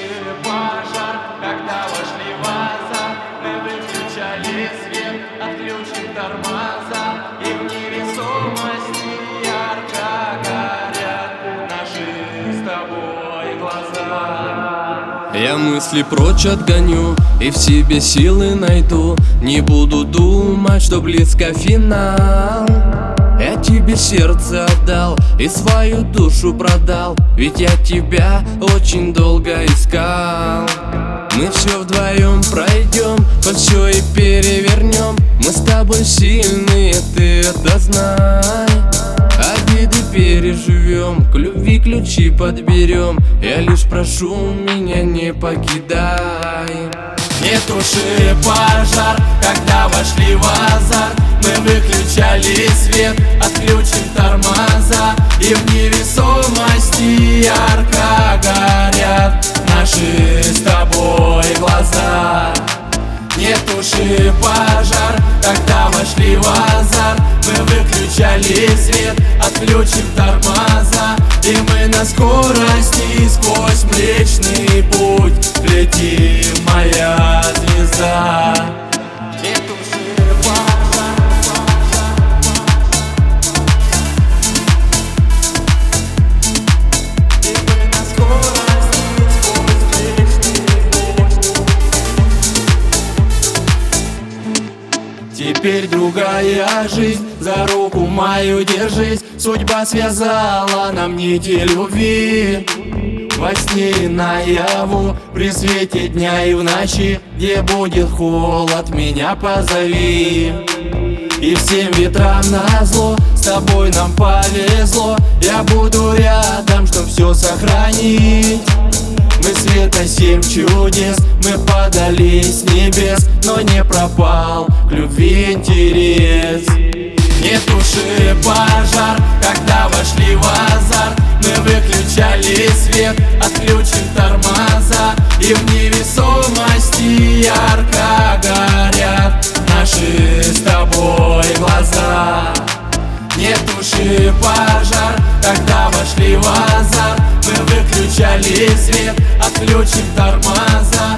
пожар, когда вошли в азарт. Мы выключали свет, отключим тормоза, и в невесомости ярко горят наши с тобой глаза. Я мысли прочь отгоню и в себе силы найду. Не буду думать, что близко финал. Я тебе сердце отдал и свою душу продал, ведь я тебя очень долго искал. Мы все вдвоем пройдем, хоть все и перевернем. Мы с тобой сильные, ты это знай. Обиды переживем, к любви ключи подберем. Я лишь прошу, меня не покидай. Не туши пожар, когда вошли в азарт. Мы выключали свет, отключим тормоза, и в невесомости ярко горят наши с тобой глаза. Не туши пожар, когда вошли в азарт. Мы выключали свет, отключим тормоза, и мы на скорости сквозь Млечный Путь летим, моя звезда. Не туши пожар, и мы на скорости сквозь Млечный Путь. Теперь другая жизнь, за руку мою держись. Судьба связала нам нити любви. Во сне и наяву, при свете дня и в ночи, где будет холод, меня позови. И всем ветрам назло, с тобой нам повезло. Я буду рядом, чтоб все сохранить. Мы света 7 чудес, мы падали с небес, но не пропал к любви интерес. Не туши пожар, когда вошли в азарт. Мы выключали свет, отключим тормоза, и в невесомости ярко горят наши с тобой глаза. Не туши пожар, когда вошли в азарт. Мы выключали свет, отключим тормоза,